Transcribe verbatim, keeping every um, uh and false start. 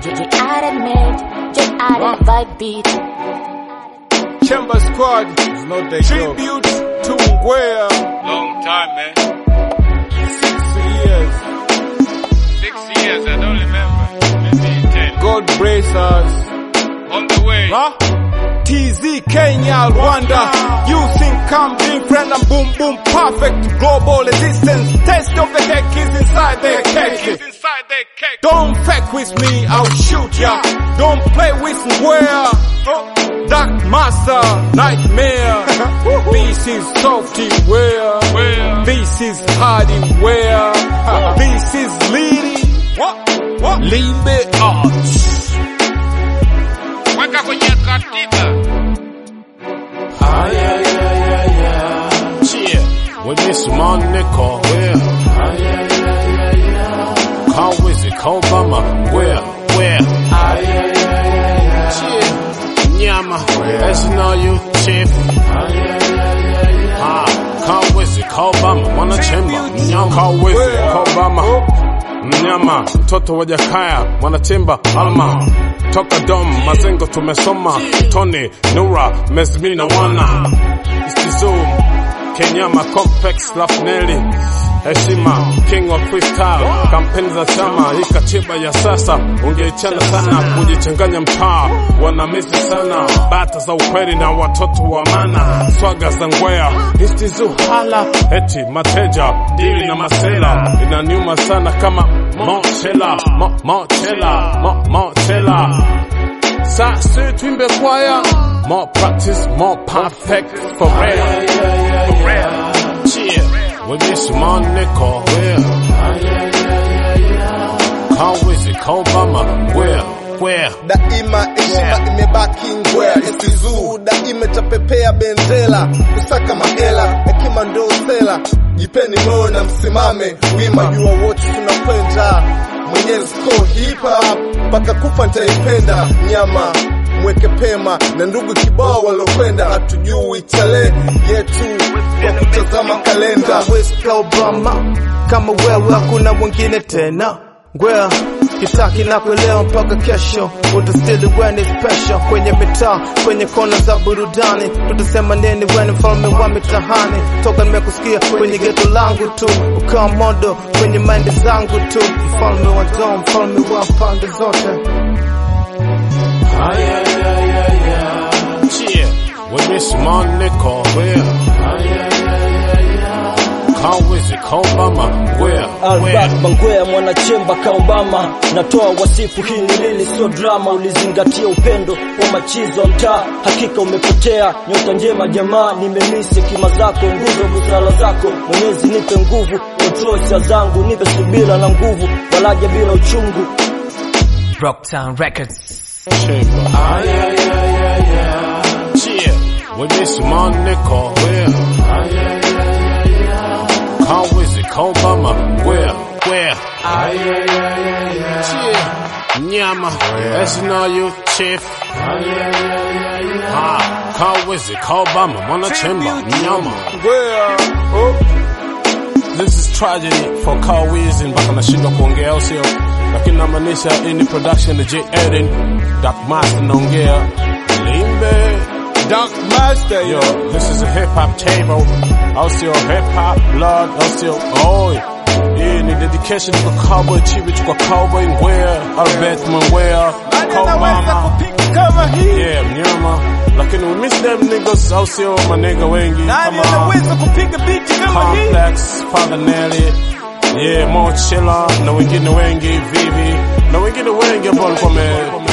J J Allen made, J Allen vibe beat. Chamber Squad, not the tribute to Ngwea. Long time, man. Six years. Six years, I don't remember. Maybe ten. God brace us. On the way. Huh? T Z, Kenya, Rwanda. You think I'm different and boom boom perfect. Global resistance. Taste of the cake is inside the cake. It's inside the cake. Don't fuck with me, I'll shoot ya. Don't play with Ngwea. Dark Master, Nightmare. This is software. Where? This is hardware. This is leading. What? What? Limbe Arts. Weka kwenye katiba. Ay, ay, ay, ay, ay. Cheer. With this man nickel. Where? Ay, ay, ay, ay, ay. How is it? Obama. Where? Where? Ay, ay, ay, ay, ay. Cheer. Nyama. As you know you, chief. Ay, ay, ay, ay, ay. Ah. How is it? Obama. Wanna chamber. Nyama. How is it? Obama. Mnyama, mtoto wa Jakaya, wanachimba alma. Toka dom, mazengo tumesoma. Tony, Nura, Mezmi na wana. Istizum, Kenyama, Complex, Lafneli. Heshima, King of Freestyle. Kampeni za chama, hii katiba ya sasa. Ungeichana sana, kujichanganya mtaa. Wanamizi sana, bata za ukweli na watoto wa mana. Swaga za Ngwea, Istizu hala. Eti, mateja, dili na masela. Inaniuma sana kama Mochela, Mo, Mochela, Mo, Mochela. Sa, si, twimbe kwaya. More practice, more perfect, for real, for real. Cheer. With this man nickel, where? How is it? Obama, where? Where? Daima heshima imebaki Ngwea. Isizu daima tapepea bendera. Kusaka mahela, hekima ndo sela. Jipeni moyo na msimame wima, jua wote tunakwenda. Mwenyezi ko hip hop mpaka kufa nitaipenda. Nyama mweke pema na ndugu kibao walokwenda. Hatujui chale yetu kwa kutazama kalenda. West Obama, kama wewe hakuna mwingine tena. Ngwea kitaki na kuelewa mpaka kesho. Utastili weni special kwenye mitaa, kwenye kona za burudani. Tutasema nini weni mfalme wa mitahani. Toka nimekusikia kwenye geto langu tu, ukawa modo kwenye mind zangu tu. Mfalme wa dom, mfalme wa pande zote. Ay, ay, ay, ay, ay. Cheer. With this man nickel, where? Ay, ay, ay, ay, ay. How is it? Obama, where? Albert Ngwea mwanachemba ka Obama. Natoa wasifu hii ni lili sio drama. Ulizingatia upendo wa machizo mtaa. Hakika umepotea, nyota njema jamaa. Nimemisi kima zako, nguzo busara zako. Mwenyezi nipe nguvu, kontrol zangu. Nipe subira na nguvu, walaja bila uchungu. Rocktown Records. Chamber. Ay, ay, ay, ay, ay. Cheer. With this man nickel, where? Ay, ay, ay, ay, ay. How is it? Obama, where? Where? Ay, ay, ay, ay, ay. Cheer. Nyama, as you know you, chief. Ay, ay, ay, ay, ay. Ah, how is it? Obama, wanna chamber. Nyama. Ngwea. Oh. This is tragedy for Carl Wiz mpaka nashindwa kuongea au sio? Lakini namaanisha in production the J Eden, Dark Master naongea. Limbe Dark Master, yo, this is a hip hop table. Au sio hip hop blood, au sio oi. Hii ni dedication kwa Cowboy Chief, kwa Cowboy Ngwea, Albert Ngwea, Obama. Kama hii. Yeah, mnyama. Lakini we miss them niggas, au sio manega wengi. Nani anaweza kupiga beat kama hii? Complex, Father Nelly. Yeah, Mochela na wengine wengi, Vivi na wengine wengi ambao walikuwa